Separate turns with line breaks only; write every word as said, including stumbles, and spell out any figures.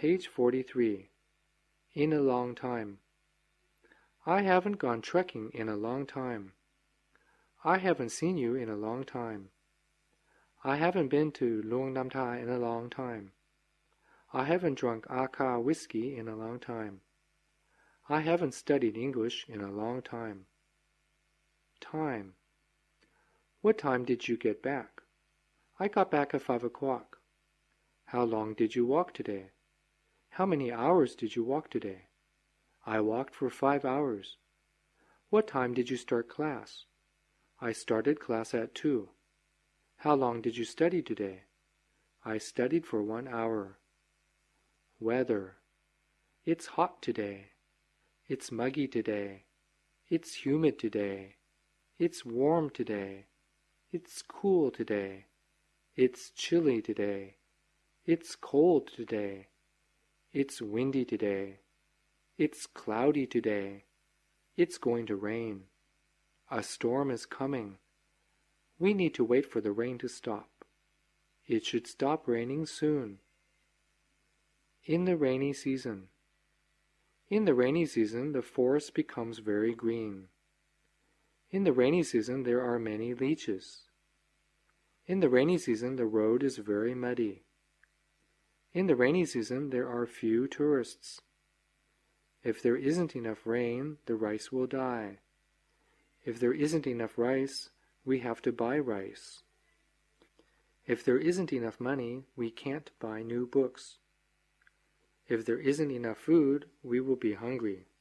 Page forty-three. In a long time. I haven't gone trekking in a long time. I haven't seen you in a long time. I haven't been to Luang Nam Thai in a long time. I haven't drunk Aka whiskey in a long time. I haven't studied English in a long time. Time. What time did you get back? I got back at five o'clock. How long did you walk today? How many hours did you walk today? I walked for five hours. What time did you start class? I started class at two. How long did you study today? I studied for one hour. Weather. It's hot today. It's muggy today. It's humid today. It's warm today. It's cool today. It's chilly today. It's cold today. It's windy today. It's cloudy today. It's going to rain. A storm is coming. We need to wait for the rain to stop. It should stop raining soon. In the rainy season. In the rainy season, the forest becomes very green. In the rainy season, there are many leeches. In the rainy season, the road is very muddy. In the rainy season, there are few tourists. If there isn't enough rain, the rice will die. If there isn't enough rice, we have to buy rice. If there isn't enough money, we can't buy new books. If there isn't enough food, we will be hungry.